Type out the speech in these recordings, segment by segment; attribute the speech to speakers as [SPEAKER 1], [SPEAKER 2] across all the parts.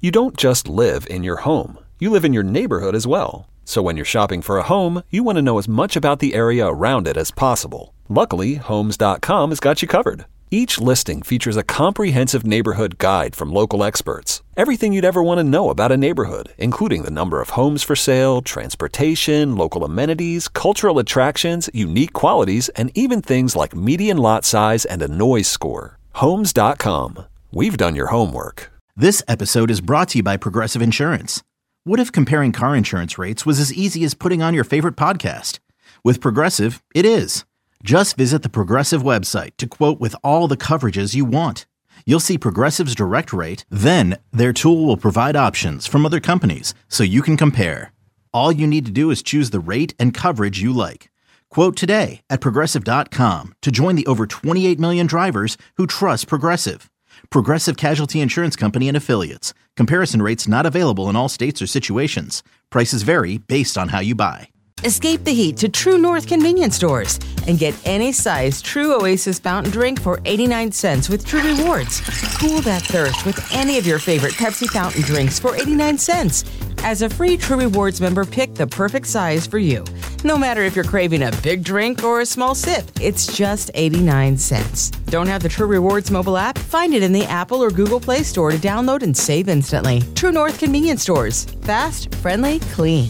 [SPEAKER 1] You don't just live in your home. You live in your neighborhood as well. So when you're shopping for a home, you want to know as much about the area around it as possible. Luckily, Homes.com has got you covered. Each listing features a comprehensive neighborhood guide from local experts. Everything you'd ever want to know about a neighborhood, including the number of homes for sale, transportation, local amenities, cultural attractions, unique qualities, and even things like median lot size and a noise score. Homes.com. We've done your homework.
[SPEAKER 2] This episode is brought to you by Progressive Insurance. What if comparing car insurance rates was as easy as putting on your favorite podcast? With Progressive, it is. Just visit the Progressive website to quote with all the coverages you want. You'll see Progressive's direct rate, then their tool will provide options from other companies so you can compare. All you need to do is choose the rate and coverage you like. Quote today at Progressive.com to join the over 28 million drivers who trust Progressive. Progressive Casualty Insurance Company and Affiliates. Comparison rates not available in all states or situations. Prices vary based on how you buy.
[SPEAKER 3] Escape the heat to True North convenience stores and get any size True Oasis fountain drink for 89 cents with True Rewards. Cool that thirst with any of your favorite Pepsi fountain drinks for 89 cents. As a free True Rewards member, pick the perfect size for you. No matter if you're craving a big drink or a small sip, it's just 89 cents. Don't have the True Rewards mobile app? Find it in the Apple or Google Play Store to download and save instantly. True North convenience stores. Fast, friendly, clean.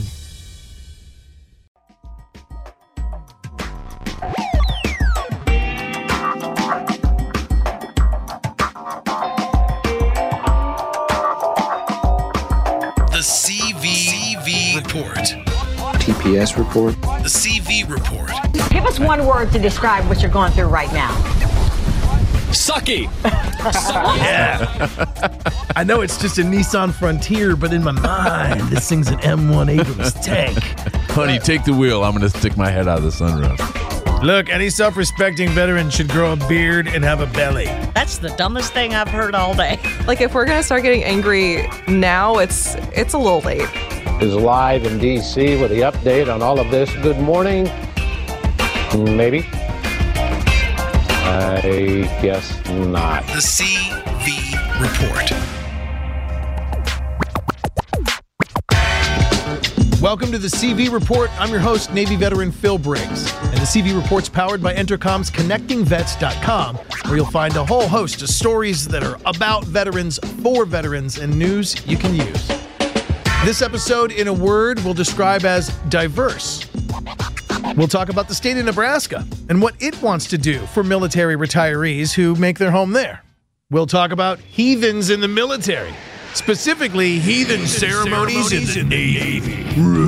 [SPEAKER 4] Report.
[SPEAKER 5] TPS report.
[SPEAKER 4] The CV report.
[SPEAKER 6] Give us one word to describe what you're going through right now.
[SPEAKER 7] Sucky.
[SPEAKER 8] Yeah. I know it's just a Nissan Frontier, but in my mind, this thing's an M1 Abrams tank.
[SPEAKER 9] Honey, take the wheel. I'm going to stick my head out of the sunroof.
[SPEAKER 8] Look, any self-respecting veteran should grow a beard and have a belly.
[SPEAKER 10] That's the dumbest thing I've heard all day.
[SPEAKER 11] Like, if we're going to start getting angry now, it's a little late.
[SPEAKER 12] Is live in D.C. with the update on all of this. Good morning. Maybe. I guess not.
[SPEAKER 4] The CV report.
[SPEAKER 8] Welcome to the CV Report. I'm your host, Navy veteran Phil Briggs. And the CV Report's powered by Entercom's ConnectingVets.com, where you'll find a whole host of stories that are about veterans, for veterans, and news you can use. This episode, in a word, we'll describe as diverse. We'll talk about the state of Nebraska and what it wants to do for military retirees who make their home there. We'll talk about heathens in the military, specifically heathen ceremonies in the Navy.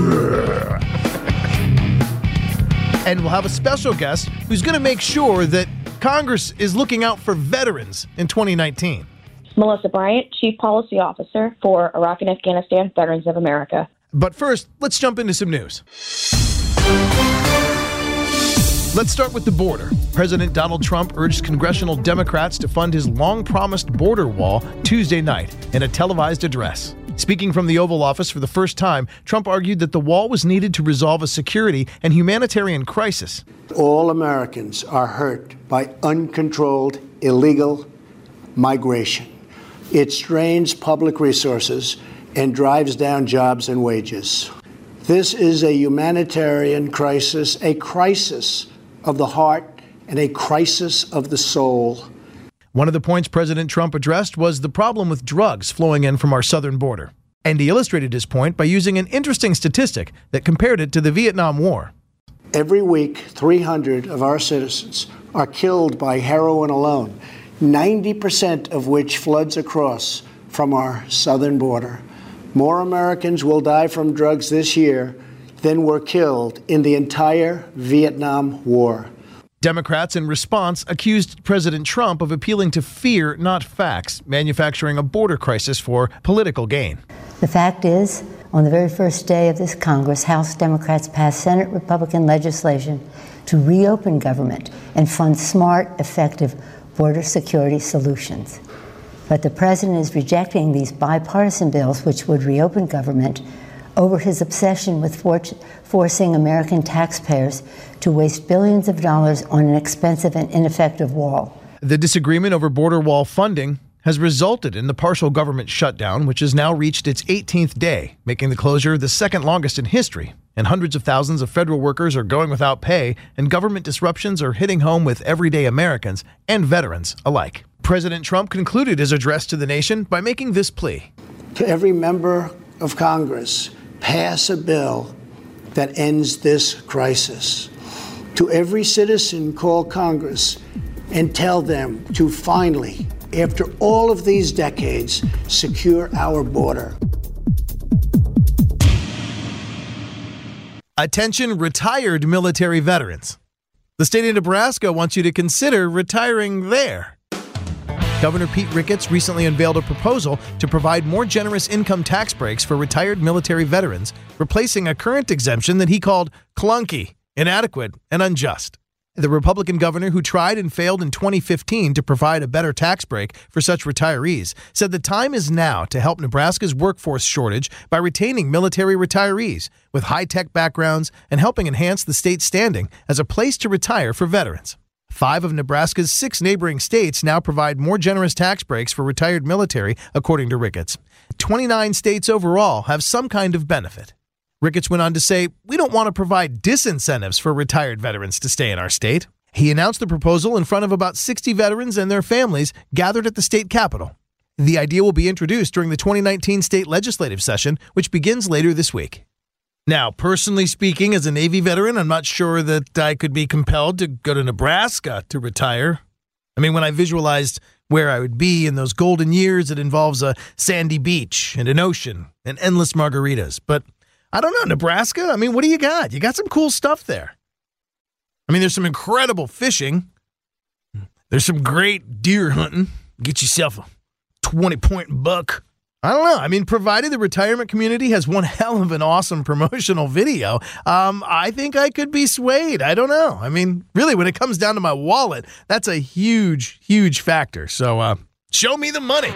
[SPEAKER 8] And we'll have a special guest who's going to make sure that Congress is looking out for veterans in 2019.
[SPEAKER 13] Melissa Bryant, Chief Policy Officer for Iraq and Afghanistan Veterans of America.
[SPEAKER 8] But first, let's jump into some news. Let's start with the border. President Donald Trump urged congressional Democrats to fund his long-promised border wall Tuesday night in a televised address. Speaking from the Oval Office for the first time, Trump argued that the wall was needed to resolve a security and humanitarian crisis.
[SPEAKER 14] All Americans are hurt by uncontrolled, illegal migration. It strains public resources and drives down jobs and wages. This is a humanitarian crisis, a crisis of the heart and a crisis of the soul.
[SPEAKER 8] One of the points President Trump addressed was the problem with drugs flowing in from our southern border. And he illustrated his point by using an interesting statistic that compared it to the Vietnam War.
[SPEAKER 14] Every week, 300 of our citizens are killed by heroin alone, 90% of which floods across from our southern border. More Americans will die from drugs this year than were killed in the entire Vietnam War.
[SPEAKER 8] Democrats, in response, accused President Trump of appealing to fear, not facts, manufacturing a border crisis for political gain.
[SPEAKER 15] The fact is, on the very first day of this Congress, House Democrats passed Senate Republican legislation to reopen government and fund smart, effective border security solutions. But the president is rejecting these bipartisan bills which would reopen government over his obsession with forcing American taxpayers to waste billions of dollars on an expensive and ineffective wall.
[SPEAKER 8] The disagreement over border wall funding has resulted in the partial government shutdown, which has now reached its 18th day, making the closure the second longest in history. And hundreds of thousands of federal workers are going without pay, and government disruptions are hitting home with everyday Americans and veterans alike. President Trump concluded his address to the nation by making this plea.
[SPEAKER 14] To every member of Congress, pass a bill that ends this crisis. To every citizen, call Congress and tell them to finally, after all of these decades, secure our border.
[SPEAKER 8] Attention, retired military veterans. The state of Nebraska wants you to consider retiring there. Governor Pete Ricketts recently unveiled a proposal to provide more generous income tax breaks for retired military veterans, replacing a current exemption that he called clunky, inadequate, and unjust. The Republican governor, who tried and failed in 2015 to provide a better tax break for such retirees, said the time is now to help Nebraska's workforce shortage by retaining military retirees with high-tech backgrounds and helping enhance the state's standing as a place to retire for veterans. 5 of Nebraska's 6 neighboring states now provide more generous tax breaks for retired military, according to Ricketts. 29 states overall have some kind of benefit. Ricketts went on to say, "We don't want to provide disincentives for retired veterans to stay in our state." He announced the proposal in front of about 60 veterans and their families gathered at the state capitol. The idea will be introduced during the 2019 state legislative session, which begins later this week. Now, personally speaking, as a Navy veteran, I'm not sure that I could be compelled to go to Nebraska to retire. I mean, when I visualized where I would be in those golden years, it involves a sandy beach and an ocean and endless margaritas. But I don't know, Nebraska? I mean, what do you got? You got some cool stuff there. I mean, there's some incredible fishing. There's some great deer hunting. Get yourself a 20-point buck. I don't know. I mean, provided the retirement community has one hell of an awesome promotional video, I think I could be swayed. I don't know. I mean, really, when it comes down to my wallet, that's a huge, huge factor. So show me the money.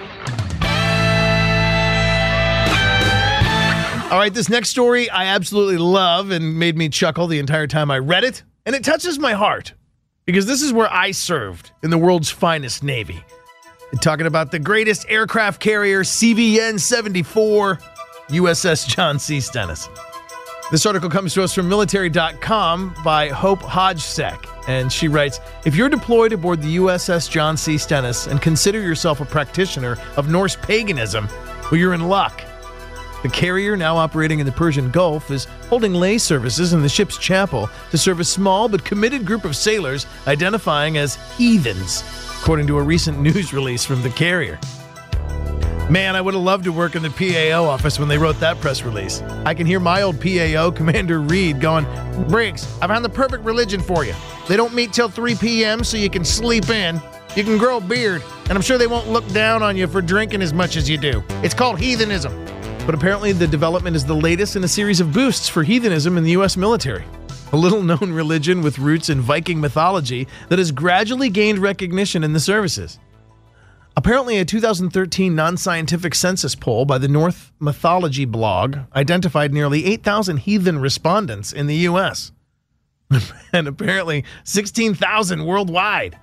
[SPEAKER 8] All right, this next story I absolutely love and made me chuckle the entire time I read it. And it touches my heart because this is where I served in the world's finest Navy. I'm talking about the greatest aircraft carrier, CVN-74, USS John C. Stennis. This article comes to us from military.com by Hope Hodgesek. And she writes, if you're deployed aboard the USS John C. Stennis and consider yourself a practitioner of Norse paganism, well, you're in luck. The carrier, now operating in the Persian Gulf, is holding lay services in the ship's chapel to serve a small but committed group of sailors identifying as heathens, according to a recent news release from the carrier. Man, I would have loved to work in the PAO office when they wrote that press release. I can hear my old PAO, Commander Reed, going, Briggs, I found the perfect religion for you. They don't meet till 3 p.m. so you can sleep in. You can grow a beard, and I'm sure they won't look down on you for drinking as much as you do. It's called heathenism. But apparently the development is the latest in a series of boosts for heathenism in the U.S. military. A little-known religion with roots in Viking mythology that has gradually gained recognition in the services. Apparently, a 2013 non-scientific census poll by the North Mythology blog identified nearly 8,000 heathen respondents in the U.S. and apparently 16,000 worldwide.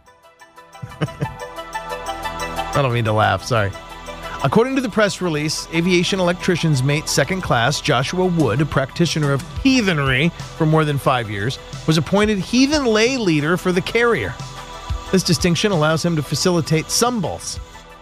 [SPEAKER 8] I don't mean to laugh, sorry. According to the press release, aviation electrician's mate second class Joshua Wood, a practitioner of heathenry for more than 5 years, was appointed heathen lay leader for the carrier. This distinction allows him to facilitate sumbels,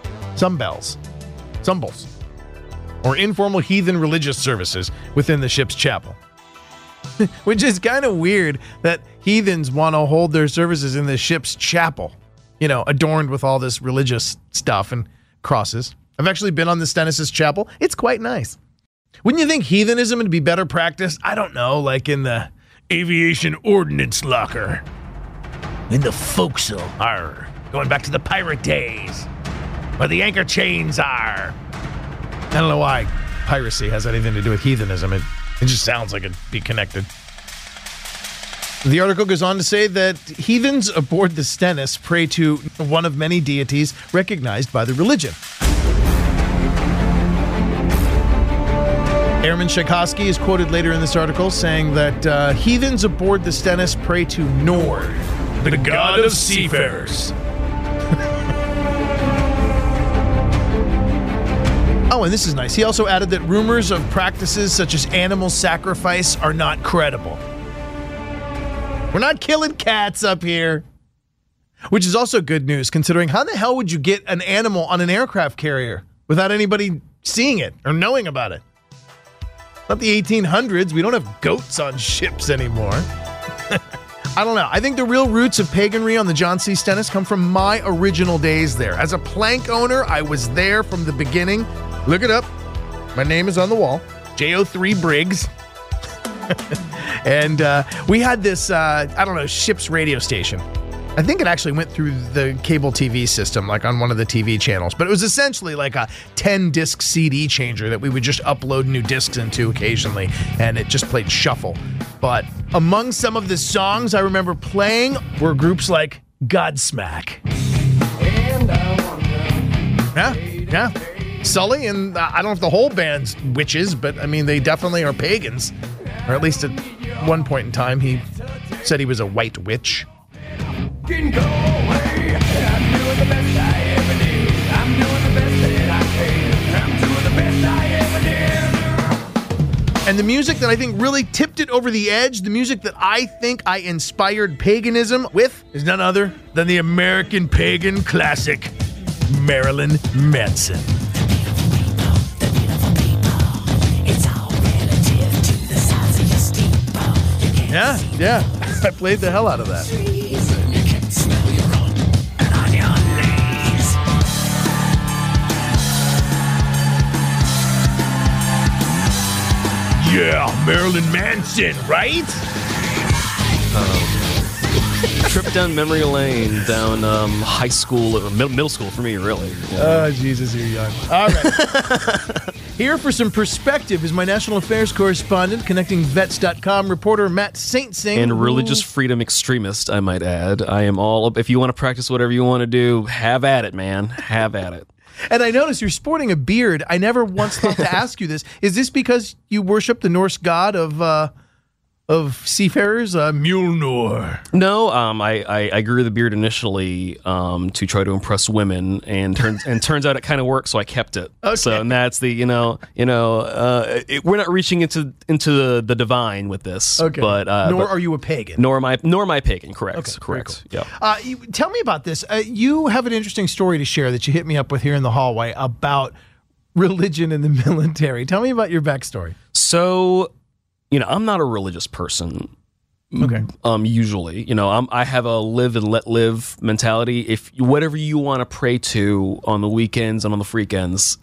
[SPEAKER 8] or informal heathen religious services within the ship's chapel. Which is kind of weird that heathens want to hold their services in the ship's chapel, you know, adorned with all this religious stuff and crosses. I've actually been on the Stennis' chapel. It's quite nice. Wouldn't you think heathenism would be better practiced? I don't know, like in the aviation ordnance locker. In the forecastle, going back to the pirate days, where the anchor chains are. I don't know why piracy has anything to do with heathenism. It just sounds like it'd be connected. The article goes on to say that heathens aboard the Stennis pray to one of many deities recognized by the religion. Airman Tchaikovsky is quoted later in this article saying that heathens aboard the Stennis pray to Nord, the god of seafarers. Oh, and this is nice. He also added that rumors of practices such as animal sacrifice are not credible. We're not killing cats up here. Which is also good news, considering how the hell would you get an animal on an aircraft carrier without anybody seeing it or knowing about it? Not the 1800s. We don't have goats on ships anymore. I don't know. I think the real roots of paganry on the John C. Stennis come from my original days there. As a plank owner, I was there from the beginning. Look it up. My name is on the wall. JO3 Briggs. And we had this, ship's radio station. I think it actually went through the cable TV system, like on one of the TV channels. But it was essentially like a 10-disc CD changer that we would just upload new discs into occasionally, and it just played shuffle. But among some of the songs I remember playing were groups like Godsmack. Yeah. Sully, and I don't know if the whole band's witches, but I mean, they definitely are pagans. Or at least at one point in time, he said he was a white witch.
[SPEAKER 16] Can go away. I'm doing the best I ever did. I'm doing the best that I can. I'm doing the best I ever did.
[SPEAKER 8] And the music that I think really tipped it over the edge, the music that I think I inspired paganism with, is none other than the American pagan classic, Marilyn Manson. Yeah. I played the hell out of that. Yeah, Marilyn Manson, right?
[SPEAKER 7] Trip down memory lane, down high school or middle school for me, really.
[SPEAKER 8] Oh, Jesus, you're young. All right. Here for some perspective is my national affairs correspondent, connectingvets.com reporter Matt Saint-Sing.
[SPEAKER 7] And religious freedom extremist, I might add. I am all up. If you want to practice whatever you want to do, have at it, man. Have at it.
[SPEAKER 8] And I notice you're sporting a beard. I never once thought to ask you this. Is this because you worship the Norse god of seafarers, Mjolnir?
[SPEAKER 7] No, I grew the beard initially to try to impress women, and turns out it kind of worked, so I kept it.
[SPEAKER 8] Okay.
[SPEAKER 7] So, and that's the we're not reaching into the divine with this.
[SPEAKER 8] Okay.
[SPEAKER 7] But
[SPEAKER 8] are you a pagan?
[SPEAKER 7] Nor am I pagan. Correct.
[SPEAKER 8] Okay,
[SPEAKER 7] correct.
[SPEAKER 8] Cool.
[SPEAKER 7] Yeah.
[SPEAKER 8] Tell me about this. You have an interesting story to share that you hit me up with here in the hallway about religion in the military. Tell me about your backstory.
[SPEAKER 7] So, I'm not a religious person.
[SPEAKER 8] Okay.
[SPEAKER 7] Usually, I have a live and let live mentality. If whatever you want to pray to on the weekends and on the freakends,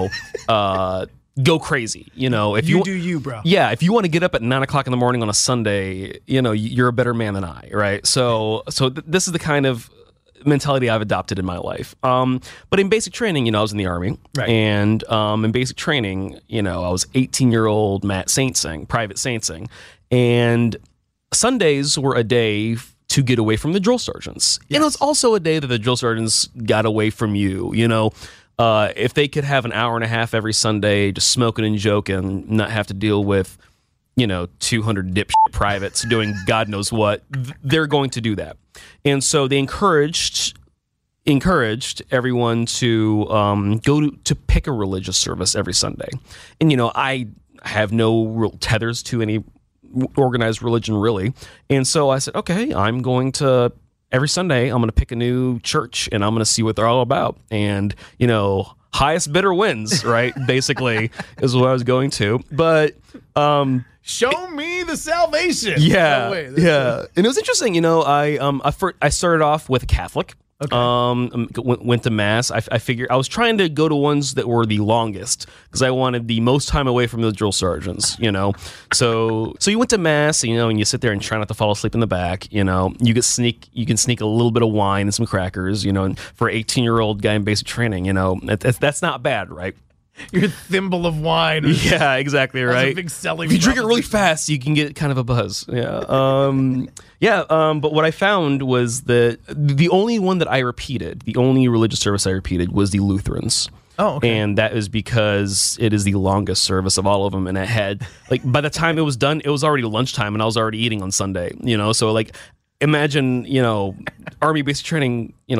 [SPEAKER 7] go crazy. If
[SPEAKER 8] you do you, bro.
[SPEAKER 7] Yeah. If you want to get up at 9:00 in the morning on a Sunday, you're a better man than I, right? So this is the kind of mentality I've adopted in my life. But in basic training, I was in the Army.
[SPEAKER 8] Right.
[SPEAKER 7] And in basic training, I was 18-year-old Matt Saint-Sing, Private Saint-Sing. And Sundays were a day to get away from the drill sergeants. Yes. And it was also a day that the drill sergeants got away from you, if they could have an hour and a half every Sunday just smoking and joking, not have to deal with 200 dipshit privates doing God knows what, they're going to do that. And so they encouraged everyone to go to pick a religious service every Sunday. And, I have no real tethers to any organized religion, really. And so I said, okay, every Sunday, I'm going to pick a new church and I'm going to see what they're all about. And, highest bidder wins, right? Basically, is what I was going to. But
[SPEAKER 8] show me the salvation.
[SPEAKER 7] Yeah, and it was interesting. I started off with a Catholic.
[SPEAKER 8] Okay.
[SPEAKER 7] Went to mass. I figured I was trying to go to ones that were the longest because I wanted the most time away from the drill sergeants. So you went to mass, and you sit there and try not to fall asleep in the back. You can sneak a little bit of wine and some crackers. And for an 18-year-old guy in basic training, that's not bad, right?
[SPEAKER 8] Your thimble of wine.
[SPEAKER 7] Yeah, exactly right.
[SPEAKER 8] A big selling.
[SPEAKER 7] If you drink it really fast, you can get kind of a buzz. Yeah. But what I found was that the only one that I repeated, the only religious service I repeated was the Lutherans.
[SPEAKER 8] Oh, okay.
[SPEAKER 7] And that is because it is the longest service of all of them. And it had, by the time it was done, it was already lunchtime and I was already eating on Sunday, So imagine, Army basic training,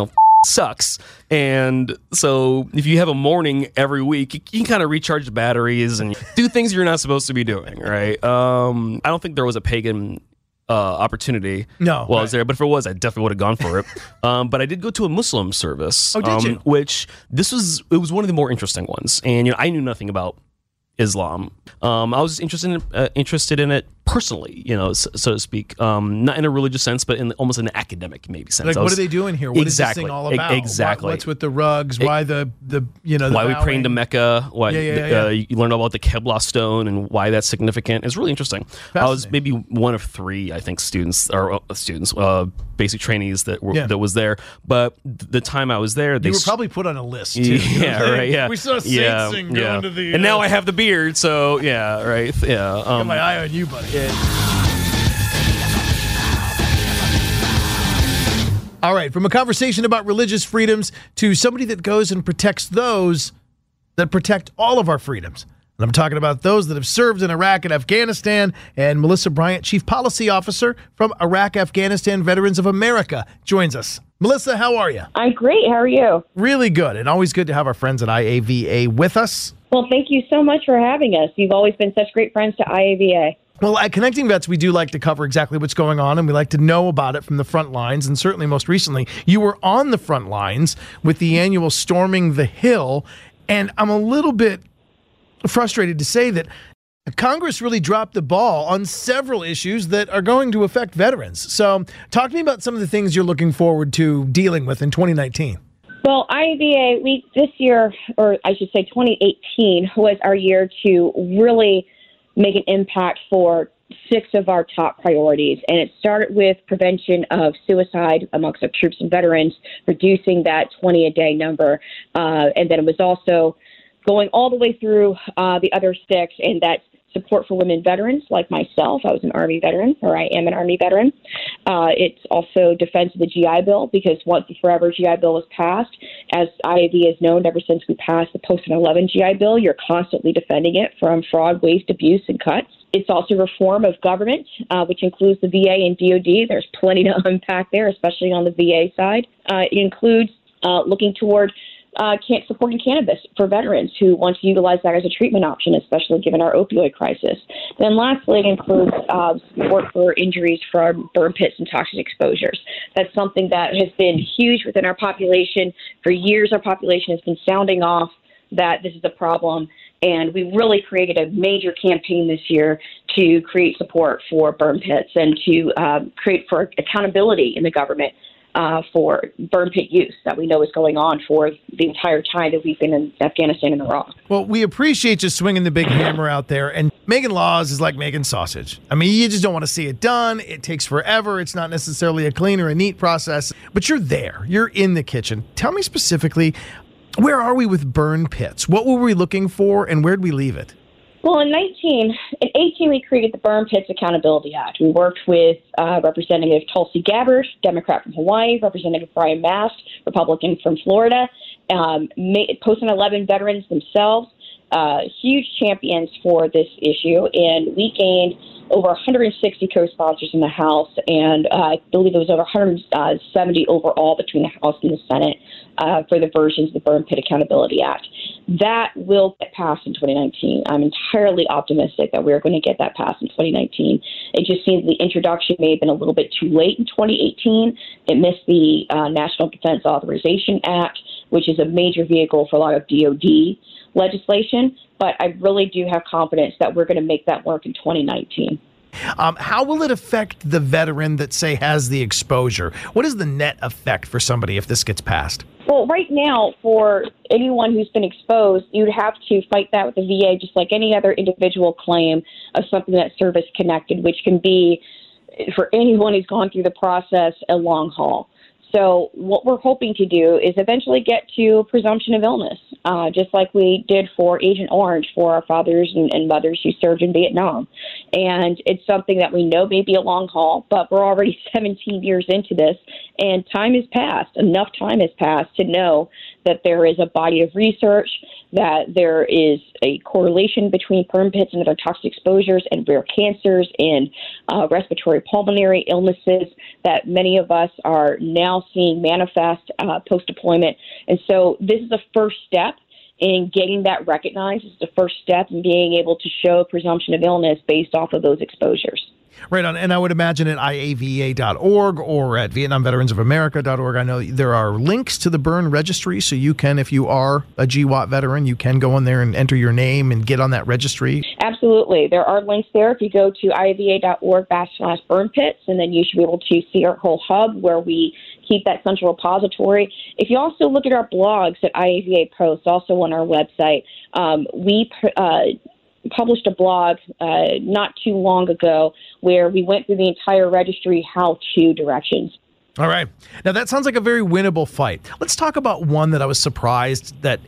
[SPEAKER 7] sucks. And so if you have a morning every week, you can kind of recharge the batteries and do things you're not supposed to be doing, right? I don't think there was a pagan opportunity while I was there, but if it was, I definitely would have gone for it. But I did go to a Muslim service,
[SPEAKER 8] did you?
[SPEAKER 7] which it was one of the more interesting ones. And I knew nothing about Islam. I was interested in it personally, so to speak, not in a religious sense, but in almost an academic maybe sense.
[SPEAKER 8] Like, what are they doing here? What is this thing all about?
[SPEAKER 7] Exactly.
[SPEAKER 8] What's with the rugs? Why the
[SPEAKER 7] why we pray into Mecca? Why you learn about the Kebla stone and why that's significant. It's really interesting. I was maybe one of 3, I think, basic trainees that was there. But the time I was there,
[SPEAKER 8] you were probably put on a list. Too,
[SPEAKER 7] right.
[SPEAKER 8] We saw Saint Sing going to the.
[SPEAKER 7] And now I have the beard, so right.
[SPEAKER 8] Got my eye on you, buddy. All right, from a conversation about religious freedoms to somebody that goes and protects those that protect all of our freedoms. And I'm talking about those that have served in Iraq and Afghanistan. And Melissa Bryant, Chief Policy Officer from Iraq Afghanistan Veterans of America, joins us. Melissa, how are you?
[SPEAKER 13] I'm great. How are you?
[SPEAKER 8] Really good. And always good to have our friends at IAVA with us.
[SPEAKER 13] Well, thank you so much for having us. You've always been such great friends to IAVA.
[SPEAKER 8] Well, at Connecting Vets, we do like to cover exactly what's going on, and we like to know about it from the front lines. And certainly most recently, you were on the front lines with the annual Storming the Hill. And I'm a little bit frustrated to say that Congress really dropped the ball on several issues that are going to affect veterans. So talk to me about some of the things you're looking forward to dealing with in 2019.
[SPEAKER 13] Well, IAVA, this year, or I should say 2018, was our year to really make an impact for 6 of our top priorities. And it started with prevention of suicide amongst our troops and veterans, reducing that 20 a day number. And then it was also going all the way through the other 6, and that's support for women veterans like myself. I was an Army veteran, or I am an Army veteran. It's also defense of the GI Bill, because once the Forever GI Bill was passed, as IAV has known ever since we passed the Post-9/11 GI Bill, you're constantly defending it from fraud, waste, abuse, and cuts. It's also reform of government, which includes the VA and DOD. There's plenty to unpack there, especially on the VA side. It includes looking toward supporting cannabis for veterans who want to utilize that as a treatment option, especially given our opioid crisis. Then lastly, it includes support for injuries from burn pits and toxic exposures. That's something that has been huge within our population. For years, our population has been sounding off that this is a problem, and we really created a major campaign this year to create support for burn pits and to create for accountability in the government for burn pit use that we know is going on for the entire time that we've been in Afghanistan and Iraq.
[SPEAKER 8] Well, we appreciate you swinging the big hammer out there. And making laws is like making sausage. I mean, you just don't want to see it done. It takes forever. It's not necessarily a clean or a neat process. But you're there. You're in the kitchen. Tell me specifically, where are we with burn pits? What were we looking for, and where did we leave it?
[SPEAKER 13] Well, in 18, we created the Burn Pits Accountability Act. We worked with Representative Tulsi Gabbard, Democrat from Hawaii, Representative Brian Mast, Republican from Florida, post-9/11 veterans themselves, huge champions for this issue, and we gained over 160 co-sponsors in the House, and I believe it was over 170 overall between the House and the Senate for the versions of the Burn Pit Accountability Act. That will get passed in 2019. I'm entirely optimistic that we're going to get that passed in 2019. It just seems the introduction may have been a little bit too late in 2018. It missed the National Defense Authorization Act, which is a major vehicle for a lot of DOD legislation, but I really do have confidence that we're going to make that work in 2019.
[SPEAKER 8] How will it affect the veteran that, say, has the exposure? What is the net effect for somebody if this gets passed?
[SPEAKER 13] Well, right now, for anyone who's been exposed, you'd have to fight that with the VA just like any other individual claim of something that's service-connected, which can be, for anyone who's gone through the process, a long haul. So what we're hoping to do is eventually get to presumption of illness, just like we did for Agent Orange for our fathers and mothers who served in Vietnam. And it's something that we know may be a long haul, but we're already 17 years into this, and time has passed. Enough time has passed to know that there is a body of research, that there is a correlation between burn pits and other toxic exposures and rare cancers and respiratory pulmonary illnesses that many of us are now seeing manifest post-deployment. And so this is the first step in getting that recognized. It's the first step in being able to show presumption of illness based off of those exposures.
[SPEAKER 8] Right on. And I would imagine at IAVA.org or at VietnamVeteransOfAmerica.org, I know there are links to the burn registry, so you can, if you are a GWOT veteran, you can go on there and enter your name and get on that registry.
[SPEAKER 13] Absolutely. There are links there. If you go to IAVA.org/burn pits, and then you should be able to see our whole hub where we keep that central repository. If you also look at our blogs at IAVA Post, also on our website, we published a blog not too long ago where we went through the entire registry how-to directions.
[SPEAKER 8] All right. Now, that sounds like a very winnable fight. Let's talk about one that I was surprised that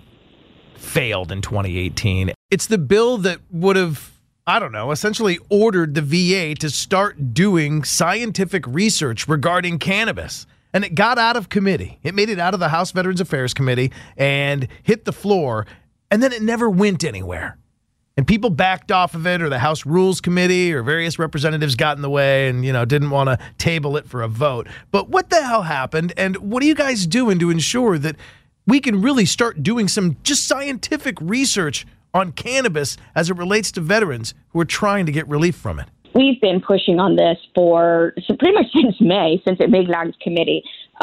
[SPEAKER 8] failed in 2018. It's the bill that would have, essentially ordered the VA to start doing scientific research regarding cannabis. And it got out of committee. It made it out of the House Veterans Affairs Committee and hit the floor, and then it never went anywhere. And people backed off of it, or the House Rules Committee or various representatives got in the way and, didn't want to table it for a vote. But what the hell happened? And what are you guys doing to ensure that we can really start doing some just scientific research on cannabis as it relates to veterans who are trying to get relief from it?
[SPEAKER 13] We've been pushing on this pretty much since May, since it made it out of committee.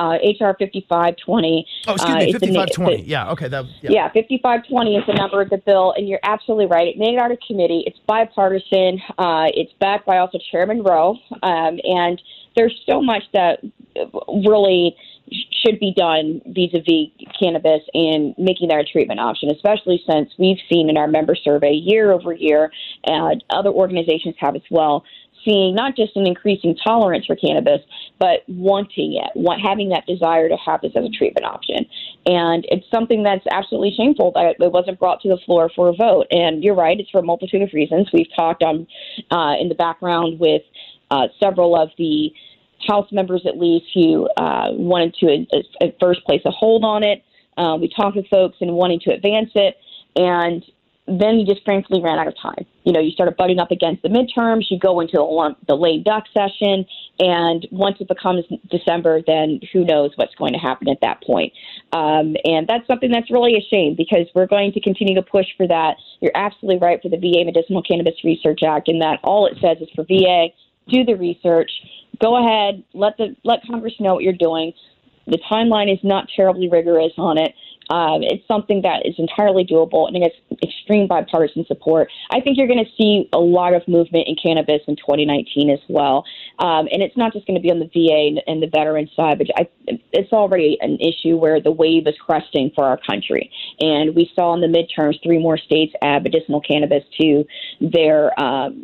[SPEAKER 13] HR 5520.
[SPEAKER 8] Oh, excuse me, 5520. Yeah, okay.
[SPEAKER 13] Yeah, 5520 is the number of the bill, and you're absolutely right. It made it out of committee. It's bipartisan. It's backed by also Chairman Rowe, and there's so much that really should be done vis-a-vis cannabis and making that a treatment option, especially since we've seen in our member survey year over year, and other organizations have as well, seeing not just an increasing tolerance for cannabis, but wanting it, having that desire to have this as a treatment option. And it's something that's absolutely shameful that it wasn't brought to the floor for a vote. And you're right, it's for a multitude of reasons. We've talked in the background with several of the House members, at least, who wanted to at first place a hold on it. We talked with folks and wanting to advance it. And then you just frankly ran out of time. You started butting up against the midterms. You go into the lame duck session, and once it becomes December, then who knows what's going to happen at that point. And that's something that's really a shame, because we're going to continue to push for that. You're absolutely right for the VA Medicinal Cannabis Research Act, in that all it says is for VA, do the research, go ahead, let Congress know what you're doing. The timeline is not terribly rigorous on it. It's something that is entirely doable, and it has extreme bipartisan support. I think you're going to see a lot of movement in cannabis in 2019 as well. And it's not just going to be on the VA and the veteran side, but it's already an issue where the wave is cresting for our country. And we saw in the midterms 3 more states add medicinal cannabis to their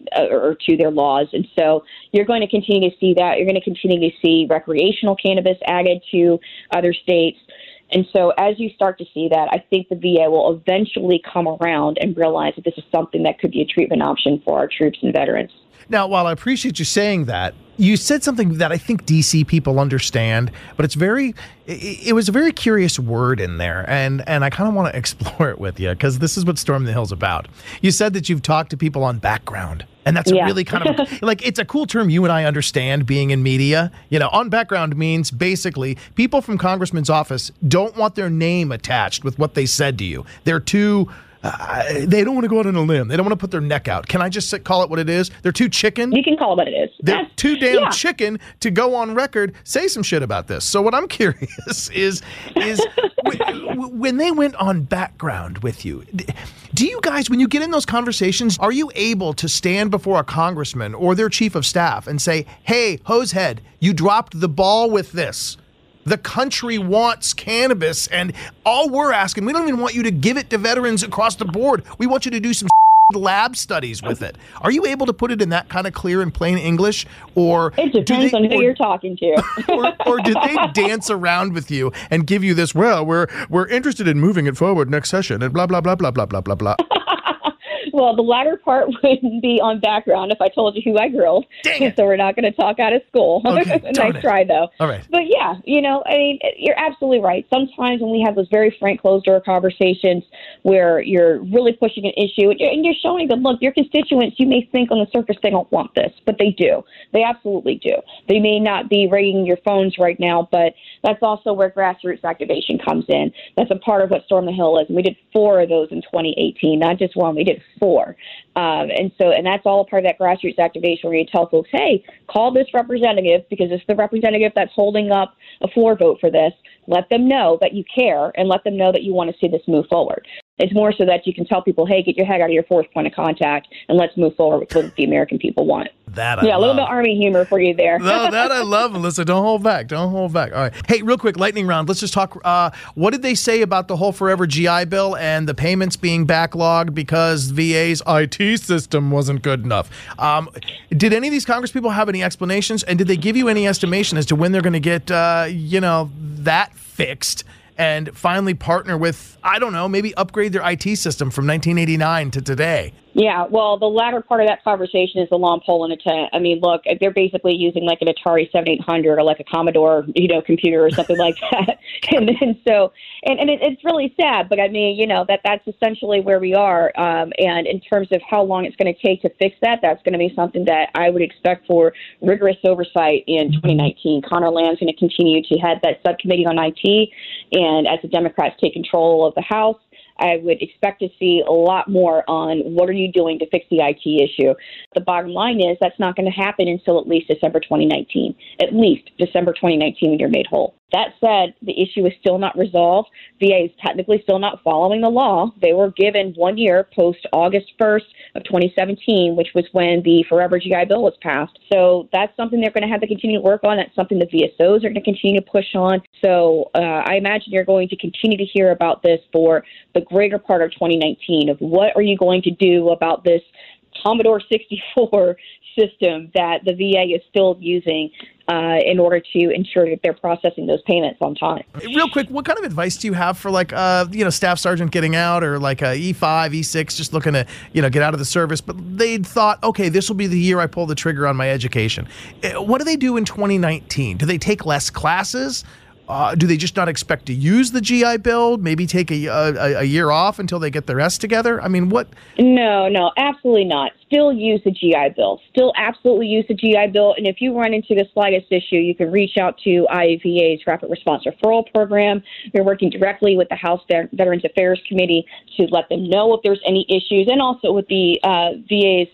[SPEAKER 13] laws. And so you're going to continue to see that. You're going to continue to see recreational cannabis added to other states. And so as you start to see that, I think the VA will eventually come around and realize that this is something that could be a treatment option for our troops and veterans.
[SPEAKER 8] Now, while I appreciate you saying that, you said something that I think DC people understand, but it was a very curious word in there, and I kind of want to explore it with you, because this is what Storm the Hill's about. You said that you've talked to people on background, and that's really kind of it's a cool term you and I understand being in media. On background means basically people from Congressman's office don't want their name attached with what they said to you. They're too... they don't want to go out on a limb. They don't want to put their neck out. Can I just call it what it is? They're too chicken.
[SPEAKER 13] You can call it what it is.
[SPEAKER 8] They're too damn chicken to go on record, say some shit about this. So what I'm curious is when they went on background with you, do you guys, when you get in those conversations, are you able to stand before a congressman or their chief of staff and say, hey, hosehead, you dropped the ball with this? The country wants cannabis, and all we're asking, we don't even want you to give it to veterans across the board. We want you to do some lab studies with it. Are you able to put it in that kind of clear and plain English? Or
[SPEAKER 13] it depends on who you're talking to.
[SPEAKER 8] or did they dance around with you and give you this, well, we're interested in moving it forward next session and blah, blah, blah, blah, blah, blah, blah, blah.
[SPEAKER 13] Well, the latter part wouldn't be on background if I told you who I grilled.
[SPEAKER 8] Dang it.
[SPEAKER 13] So we're not going to talk out of school.
[SPEAKER 8] Okay,
[SPEAKER 13] Nice try, though.
[SPEAKER 8] All right.
[SPEAKER 13] But yeah, I mean, you're absolutely right. Sometimes when we have those very frank, closed-door conversations where you're really pushing an issue and you're showing them, look, your constituents, you may think on the surface they don't want this, but they do. They absolutely do. They may not be ringing your phones right now, but that's also where grassroots activation comes in. That's a part of what Storm the Hill is. And we did 4 of those in 2018, not just 1. We did 4. And that's all a part of that grassroots activation where you tell folks, hey, call this representative because it's the representative that's holding up a floor vote for this. Let them know that you care and let them know that you want to see this move forward. It's more so that you can tell people, hey, get your head out of your fourth point of contact and let's move forward with what the American people want.
[SPEAKER 8] That
[SPEAKER 13] a little bit of Army humor for you there.
[SPEAKER 8] No, that I love, Melissa. Don't hold back. Don't hold back. All right. Hey, real quick, lightning round. Let's just talk. What did they say about the whole Forever GI Bill and the payments being backlogged because VA's IT system wasn't good enough? Did any of these Congress people have any explanations? And did they give you any estimation as to when they're going to get, that fixed? And finally partner with, I don't know, maybe upgrade their IT system from 1989 to today.
[SPEAKER 13] Yeah, well, the latter part of that conversation is the long pole in a tent. I mean, look, they're basically using like an Atari 7800 or like a Commodore, computer or something like that. And then it's really sad, but I mean, that's essentially where we are. And in terms of how long it's going to take to fix that, that's going to be something that I would expect for rigorous oversight in 2019. Connor Land's going to continue to head that subcommittee on IT. And as the Democrats take control of the House, I would expect to see a lot more on what are you doing to fix the IT issue. The bottom line is that's not going to happen until at least December 2019, at least December 2019 when you're made whole. That said, the issue is still not resolved. VA is technically still not following the law. They were given 1 year post August 1st of 2017, which was when the Forever GI Bill was passed. So that's something they're going to have to continue to work on. That's something the VSOs are going to continue to push on. So I imagine you're going to continue to hear about this for the greater part of 2019 of what are you going to do about this Commodore 64 system that the VA is still using in order to ensure that they're processing those payments on time.
[SPEAKER 8] Real quick, what kind of advice do you have for staff sergeant getting out or like a E5, E6, just looking to, get out of the service, but they thought, okay, this will be the year I pull the trigger on my education. What do they do in 2019? Do they take less classes? Do they just not expect to use the GI Bill? Maybe take a year off until they get their S together? I mean, what?
[SPEAKER 13] No, absolutely not. Still use the GI Bill. Still absolutely use the GI Bill. And if you run into the slightest issue, you can reach out to IAVA's Rapid Response Referral Program. We're working directly with the House Veterans Affairs Committee to let them know if there's any issues, and also with the VA's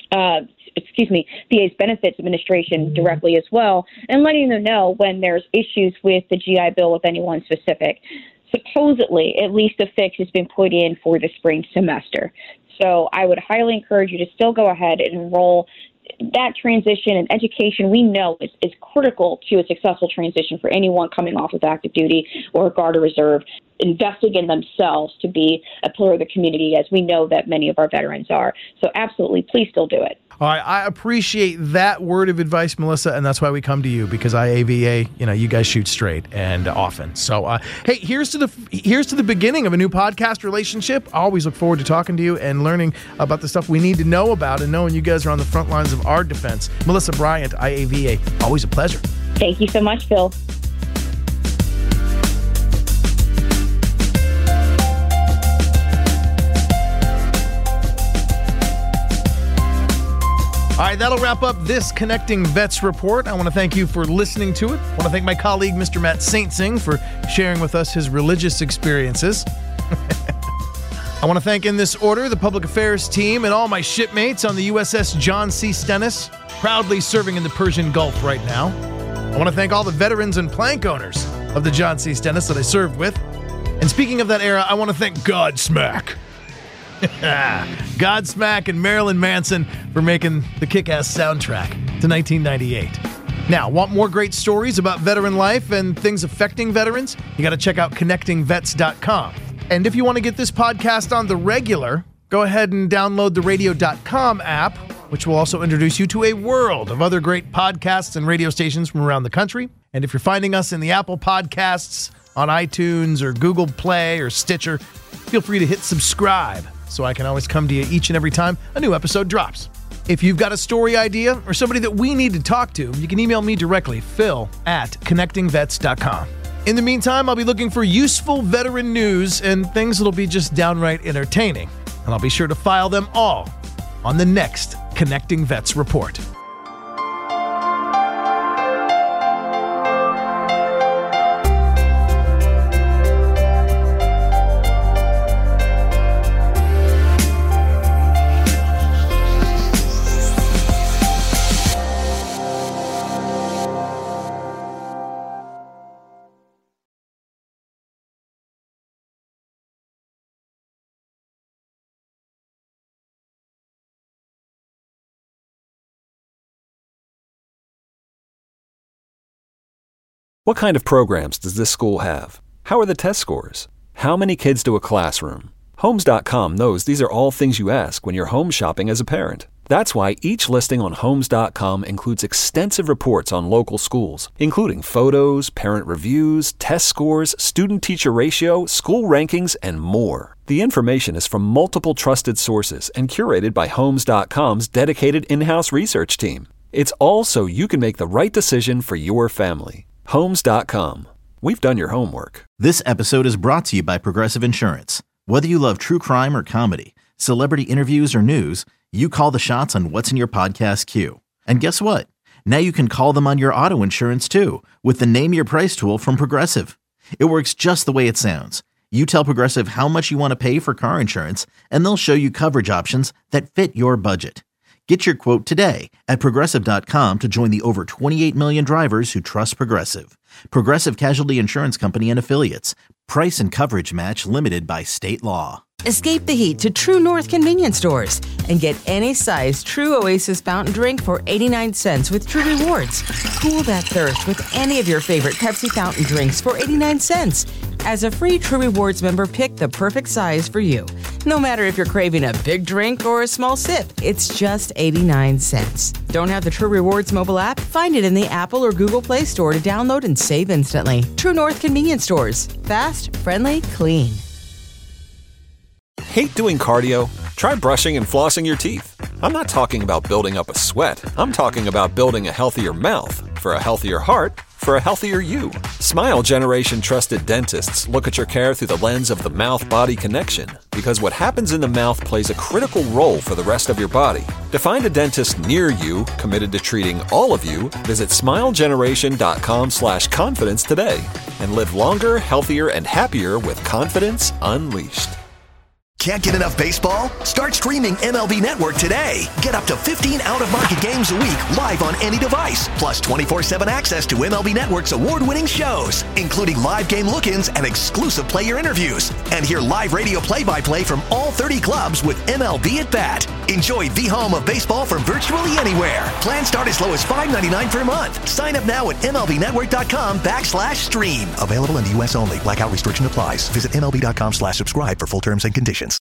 [SPEAKER 13] Benefits Administration directly as well, and letting them know when there's issues with the GI Bill with anyone specific. Supposedly, at least a fix has been put in for the spring semester. So I would highly encourage you to still go ahead and enroll. That transition and education, we know, is critical to a successful transition for anyone coming off of active duty or Guard or Reserve, investing in themselves to be a pillar of the community, as we know that many of our veterans are. So absolutely, please still do it.
[SPEAKER 8] All right, I appreciate that word of advice, Melissa, and that's why we come to you, because IAVA, you guys shoot straight and often. So, hey, here's to the beginning of a new podcast relationship. I always look forward to talking to you and learning about the stuff we need to know about and knowing you guys are on the front lines of our defense. Melissa Bryant, IAVA, always a pleasure.
[SPEAKER 13] Thank you so much, Phil.
[SPEAKER 8] All right, that'll wrap up this Connecting Vets report. I want to thank you for listening to it. I want to thank my colleague, Mr. Matt Saintsing, for sharing with us his religious experiences. I want to thank, in this order, the public affairs team and all my shipmates on the USS John C. Stennis, proudly serving in the Persian Gulf right now. I want to thank all the veterans and plank owners of the John C. Stennis that I served with. And speaking of that era, I want to thank Godsmack. Godsmack and Marilyn Manson for making the kick-ass soundtrack to 1998. Now, want more great stories about veteran life and things affecting veterans? You got to check out connectingvets.com. And if you want to get this podcast on the regular, go ahead and download the radio.com app, which will also introduce you to a world of other great podcasts and radio stations from around the country. And if you're finding us in the Apple Podcasts, on iTunes or Google Play or Stitcher, feel free to hit subscribe so I can always come to you each and every time a new episode drops. If you've got a story idea or somebody that we need to talk to, you can email me directly, phil@connectingvets.com. In the meantime, I'll be looking for useful veteran news and things that'll be just downright entertaining. And I'll be sure to file them all on the next Connecting Vets Report.
[SPEAKER 1] What kind of programs does this school have? How are the test scores? How many kids do a classroom? Homes.com knows these are all things you ask when you're home shopping as a parent. That's why each listing on Homes.com includes extensive reports on local schools, including photos, parent reviews, test scores, student-teacher ratio, school rankings, and more. The information is from multiple trusted sources and curated by Homes.com's dedicated in-house research team. It's all so you can make the right decision for your family. Homes.com. We've done your homework.
[SPEAKER 2] This episode is brought to you by Progressive Insurance. Whether you love true crime or comedy, celebrity interviews or news, you call the shots on what's in your podcast queue. And guess what? Now you can call them on your auto insurance too with the Name Your Price tool from Progressive. It works just the way it sounds. You tell Progressive how much you want to pay for car insurance, and they'll show you coverage options that fit your budget. Get your quote today at Progressive.com to join the over 28 million drivers who trust Progressive. Progressive Casualty Insurance Company and Affiliates. Price and coverage match limited by state law.
[SPEAKER 3] Escape the heat to True North convenience stores and get any size True Oasis fountain drink for 89 cents with True Rewards. Cool that thirst with any of your favorite Pepsi fountain drinks for 89 cents. As a free True Rewards member, pick the perfect size for you. No matter if you're craving a big drink or a small sip, it's just 89 cents. Don't have the True Rewards mobile app? Find it in the Apple or Google Play Store to download and save instantly. True North convenience stores. Fast, friendly, clean.
[SPEAKER 1] Hate doing cardio? Try brushing and flossing your teeth. I'm not talking about building up a sweat. I'm talking about building a healthier mouth for a healthier heart for a healthier you. Smile Generation trusted dentists look at your care through the lens of the mouth-body connection, because what happens in the mouth plays a critical role for the rest of your body. To find a dentist near you committed to treating all of you, visit smilegeneration.com/confidence today and live longer, healthier, and happier with confidence unleashed.
[SPEAKER 17] Can't get enough baseball? Start streaming MLB Network today. Get up to 15 out-of-market games a week live on any device, plus 24/7 access to MLB Network's award-winning shows, including live game look-ins and exclusive player interviews. And hear live radio play-by-play from all 30 clubs with MLB at Bat. Enjoy the home of baseball from virtually anywhere. Plans start as low as $5.99 per month. Sign up now at MLBnetwork.com/stream. Available in the U.S. only. Blackout restriction applies. Visit MLB.com/subscribe for full terms and conditions.